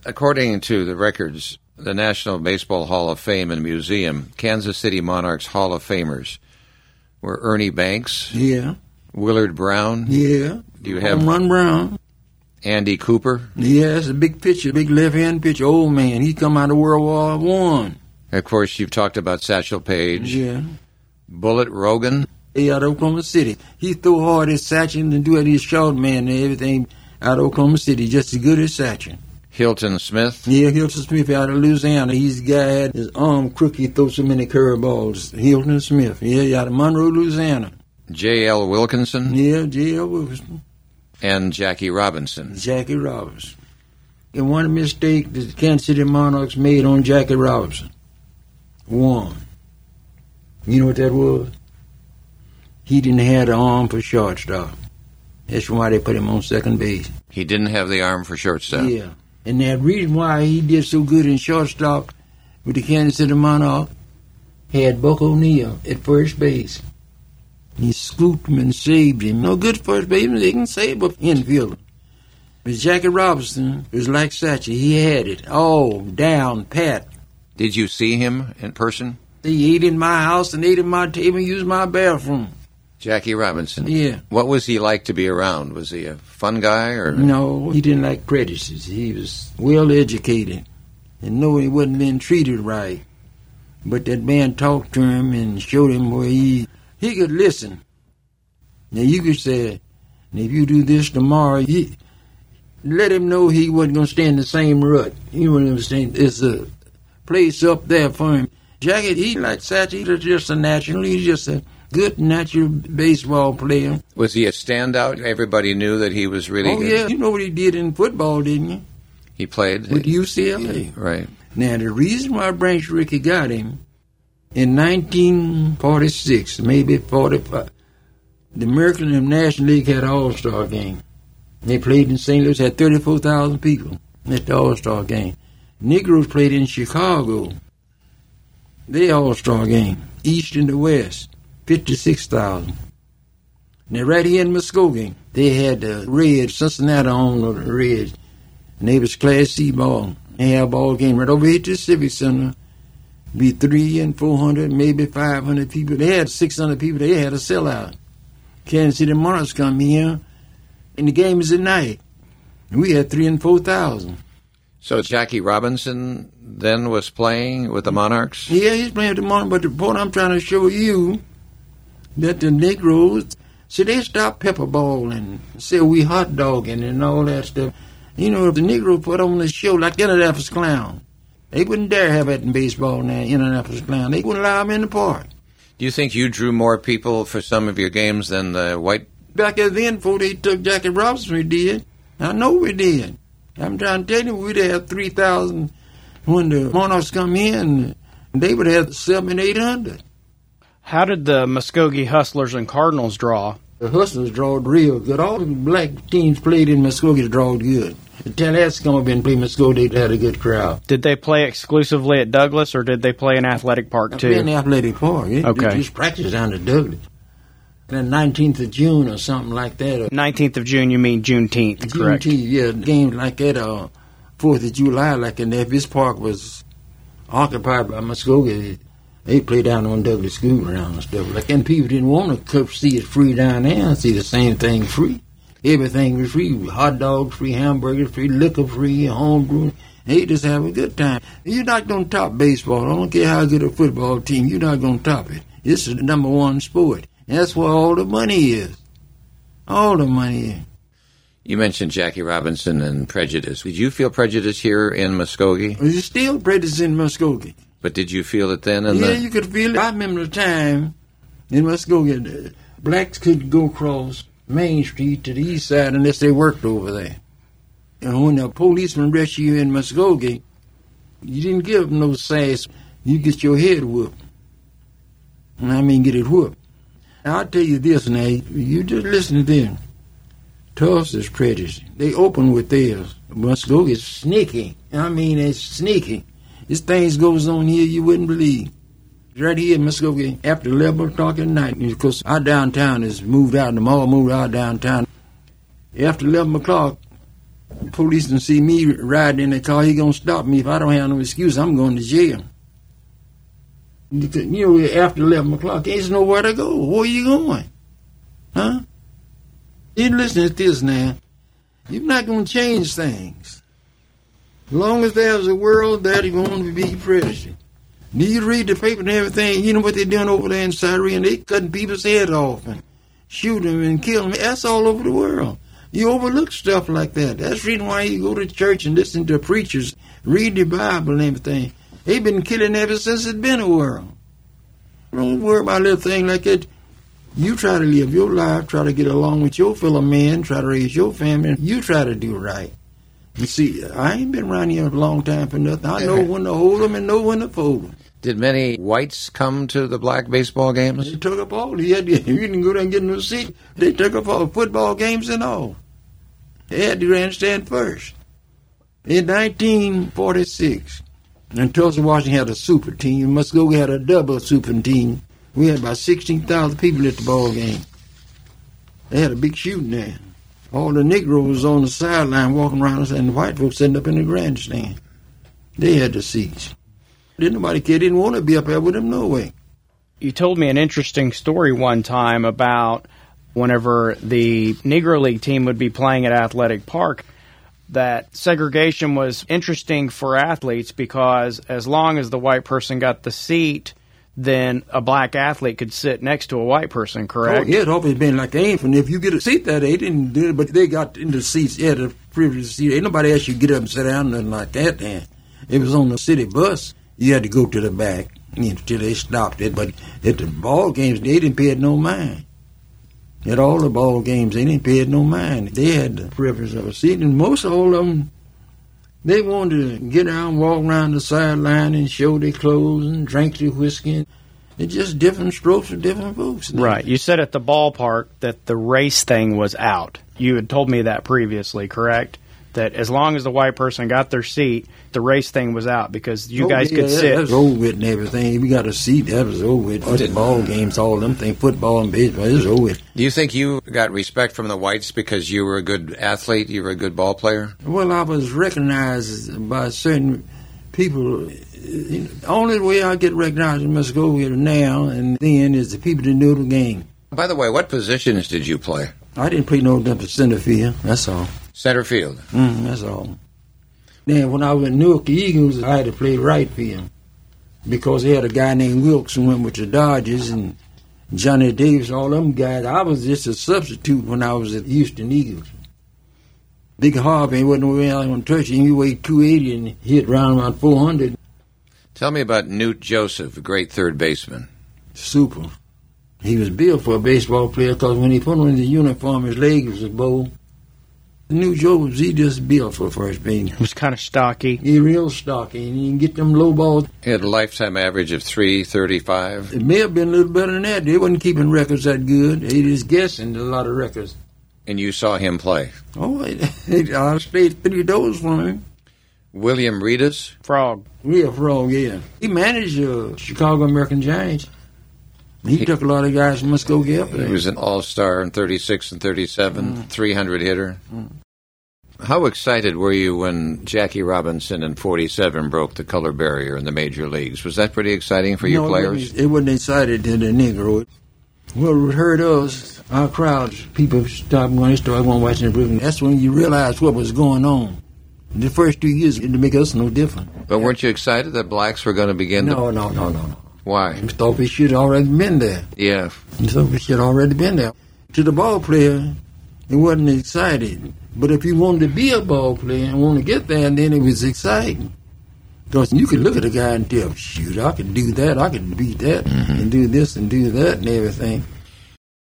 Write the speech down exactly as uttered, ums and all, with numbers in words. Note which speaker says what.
Speaker 1: According to the records, the National Baseball Hall of Fame and Museum, Kansas City Monarchs Hall of Famers were Ernie Banks.
Speaker 2: Yeah.
Speaker 1: Willard Brown.
Speaker 2: Yeah.
Speaker 1: Do you have
Speaker 2: Home Run Brown?
Speaker 1: Andy Cooper?
Speaker 2: Yeah, it's a big pitcher, big left-hand pitcher, old man. He come out of World War One.
Speaker 1: Of course, you've talked about Satchel Paige.
Speaker 2: Yeah.
Speaker 1: Bullet Rogan.
Speaker 2: He out of Oklahoma City. He throw hard as Satchel and do it. He's short man and everything out of Oklahoma City, just as good as Satchel.
Speaker 1: Hilton Smith.
Speaker 2: Yeah, Hilton Smith out of Louisiana. He's the guy had his arm crooked. He throws so many curveballs. Hilton Smith. Yeah, out of Monroe, Louisiana.
Speaker 1: J L Wilkinson.
Speaker 2: Yeah, J L Wilkinson.
Speaker 1: And Jackie Robinson.
Speaker 2: Jackie Robinson. And one mistake that the Kansas City Monarchs made on Jackie Robinson. One. You know what that was? He didn't have the arm for shortstop. That's why they put him on second base.
Speaker 1: He didn't have the arm for shortstop.
Speaker 2: Yeah. And the reason why he did so good in shortstop with the Kansas City Monarchs, had Buck O'Neill at first base. He scooped him and saved him. No good first baseman, they can save an infielder. But Jackie Robinson was like Satchel. He had it all down pat.
Speaker 1: Did you see him in person?
Speaker 2: He ate in my house and ate in my table and used my bathroom.
Speaker 1: Jackie Robinson.
Speaker 2: Yeah.
Speaker 1: What was he like to be around? Was he a fun guy? Or
Speaker 2: No, he didn't like prejudices. He was well educated and knew he wasn't being treated right. But that man talked to him and showed him where he he could listen. Now you could say, if you do this tomorrow, you let him know he wasn't going to stay in the same rut. You know what I'm saying? There's a place up there for him. Jackie, he like Satchel, he's just a natural. He's just a good natural baseball player.
Speaker 1: Was he a standout? Everybody knew that he was really
Speaker 2: oh,
Speaker 1: good.
Speaker 2: Oh, yeah. You know what he did in football, didn't you?
Speaker 1: He played?
Speaker 2: With U C L A.
Speaker 1: Right.
Speaker 2: Now, the reason why Branch Rickey got him, in nineteen forty-six, maybe forty-five, the American National League had an All-Star game. They played in Saint Louis, had thirty-four thousand people at the All-Star game. Negroes played in Chicago. They All-Star game, East and the West, fifty-six thousand. Now, right here in Muskogee, they had the Reds, Cincinnati on the Reds, and they was Class C ball. They had a ball game right over here to the Civic Center. Be three and four hundred, maybe five hundred people. They had six hundred people. They had a sellout. Kansas City Monarchs come here, and the game is at night. We had three and four thousand.
Speaker 1: So Jackie Robinson then was playing with the Monarchs?
Speaker 2: Yeah, he's playing with the Monarchs. But the point I'm trying to show you that the Negroes, see, they stopped pepper ball and said we hot dogging and all that stuff. You know, if the Negro put on the show like Indianapolis Clown, they wouldn't dare have it in baseball now, Indianapolis Clown. They wouldn't allow them in the park.
Speaker 1: Do you think you drew more people for some of your games than the white?
Speaker 2: Back at then, before they took Jackie Robinson, we did. I know we did. I'm trying to tell you, we'd have three thousand when the Monarchs come in. They would have seven, eight hundred.
Speaker 3: How did the Muskogee Hustlers and Cardinals draw?
Speaker 2: The Hustlers drawed real good. All the black teams played in Muskogee drawed good. The Tallahassee come up and play Muskogee, they had a good crowd.
Speaker 3: Did they play exclusively at Douglas, or did they play in Athletic Park, too?
Speaker 2: They in Athletic Park. Yeah.
Speaker 3: Okay.
Speaker 2: They just practice down at Douglas. The nineteenth of June or something like that.
Speaker 3: nineteenth of June, you mean Juneteenth, correct?
Speaker 2: Juneteenth, yeah. Games like that, uh, fourth of July, like in if this park was occupied by Muskogee, they play down on Douglas School ground and stuff like that. And people didn't want to come see it free down there and see the same thing free. Everything was free. Hot dogs free, hamburgers free, liquor free, homebrew. They just have a good time. You're not going to top baseball. I don't care how good a football team. You're not going to top it. This is the number one sport. That's where all the money is. All the money is.
Speaker 1: You mentioned Jackie Robinson and prejudice. Did you feel prejudice here in Muskogee?
Speaker 2: There's still prejudice in Muskogee.
Speaker 1: But did you feel it then? In
Speaker 2: yeah,
Speaker 1: the...
Speaker 2: you could feel it. I remember the time in Muskogee, the blacks couldn't go across Main Street to the east side unless they worked over there. And when a policeman arrested you in Muskogee, you didn't give them no sass. You get your head whooped. And I mean get it whooped. Now, I'll tell you this now. You just listen to them. Tulsa's prejudice. They open with theirs. Muskogee's sneaky. I mean, it's sneaky. This things goes on here you wouldn't believe. Right here in Muskogee, after eleven o'clock at night, because our downtown is moved out, and the mall moved out downtown. After eleven o'clock, The police can see me riding in the car. He gonna stop me if I don't have no excuse. I'm going to jail. You know, after eleven o'clock, there's nowhere to go. Where are you going? Huh? You listen to this now. You're not going to change things. As long as there's a world, there's going to be prejudice. You read the paper and everything, you know what they're doing over there in Syria, and they cutting people's heads off and shoot them and kill them. That's all over the world. You overlook stuff like that. That's the reason why you go to church and listen to preachers, read the Bible and everything. They've been killing ever since it's been a world. Don't worry about a little thing like that. You try to live your life, try to get along with your fellow man, try to raise your family, and you try to do right. You see, I ain't been around here a long time for nothing. I know when to hold them and know when to fold them.
Speaker 1: Did many whites come to the black baseball games?
Speaker 2: They took up all. You, had to, you didn't go there and get no seat. They took up all football games and all. They had the grandstand first. In nineteen forty-six, and Tulsa, Washington had a super team. Muskogee had a double super team. We had about sixteen thousand people at the ball game. They had a big shooting there. All the Negroes on the sideline walking around, and the white folks sitting up in the grandstand. They had the seats. Didn't nobody care. Didn't want to be up there with them no way.
Speaker 3: You told me an interesting story one time about whenever the Negro League team would be playing at Athletic Park, that segregation was interesting for athletes because as long as the white person got the seat, then a black athlete could sit next to a white person, correct?
Speaker 2: Oh, yeah, it always been like that. And if you get a seat there, they didn't do it, but they got in the seats. Yeah, the privilege seat. Ain't nobody asked you to get up and sit down, nothing like that then. It was on the city bus. You had to go to the back, you know, till they stopped it. But at the ball games, they didn't pay it no mind. At all the ball games, they didn't pay it no mind. They had the privilege of a seat, and most all of them, they wanted to get out and walk around the sideline and show their clothes and drink their whiskey. It's just different strokes for different folks.
Speaker 3: Right. You said at the ballpark that the race thing was out. You had told me that previously, correct? That as long as the white person got their seat, the race thing was out because you
Speaker 2: oh,
Speaker 3: guys
Speaker 2: yeah,
Speaker 3: could
Speaker 2: that,
Speaker 3: sit.
Speaker 2: That was over with and everything. If you got a seat, that was over with. Oh, ball games, all them things, football and baseball, it was over with.
Speaker 1: Do you think you got respect from the whites because you were a good athlete, you were a good ball player?
Speaker 2: Well, I was recognized by certain people. The only way I get recognized in Muskogee now and then is the people that know the game.
Speaker 1: By the way, what positions did you play?
Speaker 2: I didn't play no different center field, that's all.
Speaker 1: Center field?
Speaker 2: Mm, that's all. Then when I was in Newark Eagles, I had to play right field because they had a guy named Wilkes who went with the Dodgers and Johnny Davis, all them guys. I was just a substitute when I was at Houston Eagles. Big Harvey wasn't around on touch him. He weighed two eighty and hit around around four hundred.
Speaker 1: Tell me about Newt Joseph, a great third baseman.
Speaker 2: Super. He was built for a baseball player because when he put on the uniform, his leg was bow. Newt Joseph, he just built for first base.
Speaker 3: He was kind of stocky.
Speaker 2: He real stocky, and you can get them low balls.
Speaker 1: He had a lifetime average of three thirty-five.
Speaker 2: It may have been a little better than that. They wasn't keeping records that good. They just guessing a lot of records.
Speaker 1: And you saw him play?
Speaker 2: Oh, I stayed three doors from him.
Speaker 1: William Reedus?
Speaker 3: Frog.
Speaker 2: Real Frog, yeah. He managed uh, Chicago American Giants. He, he took a lot of guys from Muskogee up there.
Speaker 1: He was an all-star in thirty-six and thirty-seven, mm. three hundred hitter.
Speaker 2: Mm.
Speaker 1: How excited were you when Jackie Robinson in forty-seven broke the color barrier in the major leagues? Was that pretty exciting for
Speaker 2: no,
Speaker 1: your players?
Speaker 2: It wasn't excited to the Negro. Well, it hurt us, our crowds, people stopped when they started going watching the Brooklyn. That's when you realized what was going on. The first two years, it didn't make us no different.
Speaker 1: But weren't you excited that blacks were going to begin
Speaker 2: no,
Speaker 1: to...
Speaker 2: No, no, no, no.
Speaker 1: Why?
Speaker 2: We thought we should have already been there.
Speaker 1: Yeah.
Speaker 2: We thought we should have already been there. To the ball player, it wasn't exciting. But if you wanted to be a ball player and want to get there, then it was exciting. Because you could look at a guy and tell, shoot, I could do that, I could beat that, mm-hmm. and do this and do that and everything.